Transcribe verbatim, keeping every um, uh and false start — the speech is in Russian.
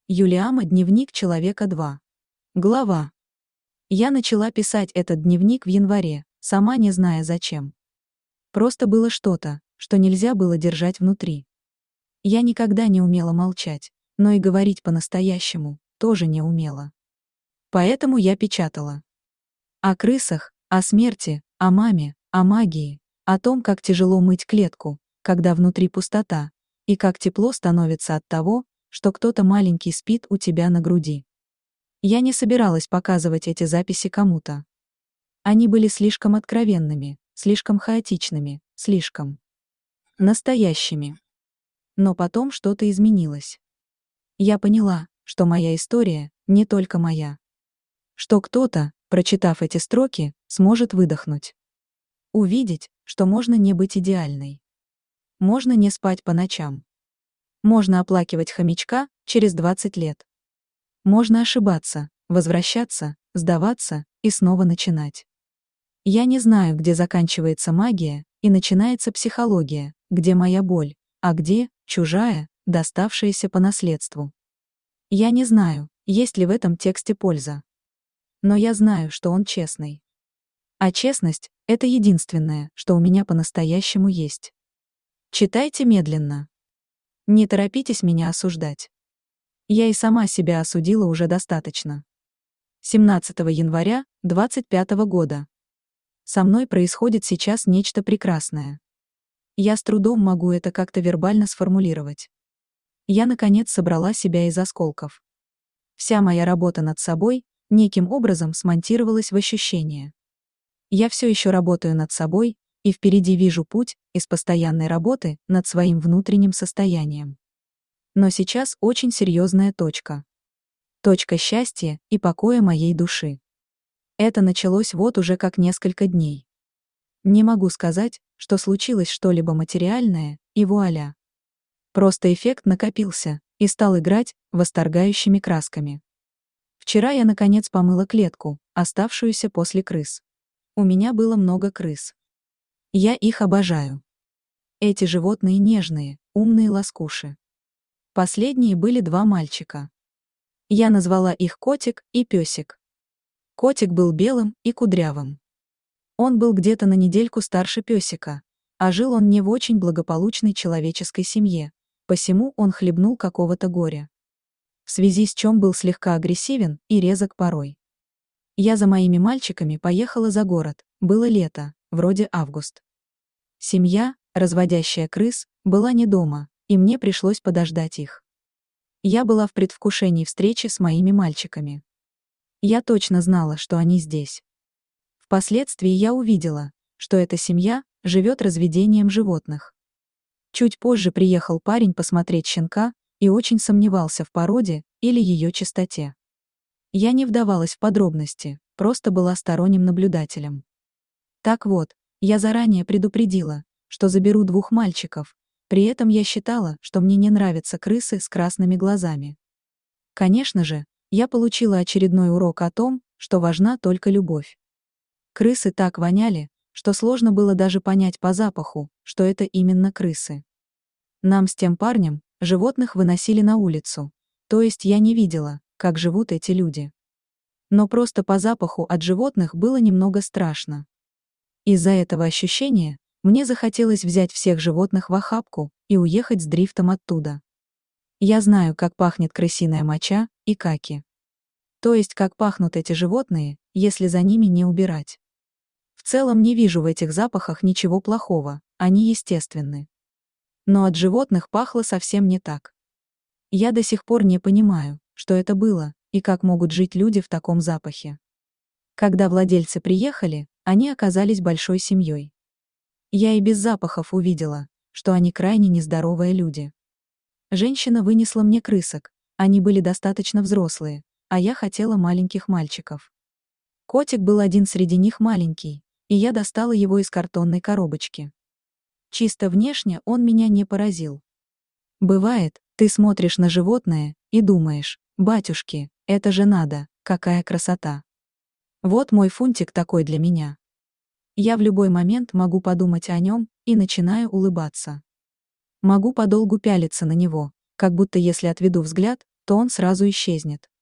Юлиама, дневник человека два. Глава. Я начала писать этот дневник в январе, сама не зная зачем. Просто было что-то, что нельзя было держать внутри. Я никогда не умела молчать, но и говорить по-настоящему тоже не умела. Поэтому я печатала. О крысах, о смерти, о маме, о магии, о том, как тяжело мыть клетку, когда внутри пустота, и как тепло становится от того, что кто-то маленький спит у тебя на груди. Я не собиралась показывать эти записи кому-то. Они были слишком откровенными, слишком хаотичными, слишком настоящими. Но потом что-то изменилось. Я поняла, что моя история не только моя. Что кто-то, прочитав эти строки, сможет выдохнуть. Увидеть, что можно не быть идеальной. Можно не спать по ночам. Можно оплакивать хомячка через двадцать лет. Можно ошибаться, возвращаться, сдаваться и снова начинать. Я не знаю, где заканчивается магия и начинается психология, где моя боль, а где чужая, доставшаяся по наследству. Я не знаю, есть ли в этом тексте польза. Но я знаю, что он честный. А честность — это единственное, что у меня по-настоящему есть. Читайте медленно. Не торопитесь меня осуждать. Я и сама себя осудила уже достаточно. семнадцатого января двадцать пятого года. Со мной происходит сейчас нечто прекрасное. Я с трудом могу это как-то вербально сформулировать. Я, наконец, собрала себя из осколков. Вся моя работа над собой неким образом смонтировалась в ощущение. Я все еще работаю над собой, и впереди вижу путь из постоянной работы над своим внутренним состоянием. Но сейчас очень серьезная точка. Точка счастья и покоя моей души. Это началось вот уже как несколько дней. Не могу сказать, что случилось что-либо материальное, и вуаля. Просто эффект накопился и стал играть восторгающими красками. Вчера я наконец помыла клетку, оставшуюся после крыс. У меня было много крыс. Я их обожаю. Эти животные нежные, умные лоскуши. Последние были два мальчика. Я назвала их Котик и Песик. Котик был белым и кудрявым. Он был где-то на недельку старше Песика, а жил он не в очень благополучной человеческой семье, посему он хлебнул какого-то горя. В связи с чем был слегка агрессивен и резок порой. Я за моими мальчиками поехала за город, было лето, вроде август. Семья, разводящая крыс, была не дома, и мне пришлось подождать их. Я была в предвкушении встречи с моими мальчиками. Я точно знала, что они здесь. Впоследствии я увидела, что эта семья живет разведением животных. Чуть позже приехал парень посмотреть щенка и очень сомневался в породе или ее чистоте. Я не вдавалась в подробности, просто была сторонним наблюдателем. Так вот, я заранее предупредила, что заберу двух мальчиков, при этом я считала, что мне не нравятся крысы с красными глазами. Конечно же, я получила очередной урок о том, что важна только любовь. Крысы так воняли, что сложно было даже понять по запаху, что это именно крысы. Нам с тем парнем животных выносили на улицу, то есть я не видела, как живут эти люди. Но просто по запаху от животных было немного страшно. Из-за этого ощущения мне захотелось взять всех животных в охапку и уехать с дрифтом оттуда. Я знаю, как пахнет крысиная моча и каки. То есть, как пахнут эти животные, если за ними не убирать. В целом не вижу в этих запахах ничего плохого, они естественны. Но от животных пахло совсем не так. Я до сих пор не понимаю, что это было, и как могут жить люди в таком запахе. Когда владельцы приехали, они оказались большой семьей. Я и без запахов увидела, что они крайне нездоровые люди. Женщина вынесла мне крысок, они были достаточно взрослые, а я хотела маленьких мальчиков. Котик был один среди них маленький, и я достала его из картонной коробочки. Чисто внешне он меня не поразил. Бывает, ты смотришь на животное и думаешь: батюшки, это же надо, какая красота. Вот мой фунтик такой для меня. Я в любой момент могу подумать о нем и начинаю улыбаться. Могу подолгу пялиться на него, как будто если отведу взгляд, то он сразу исчезнет.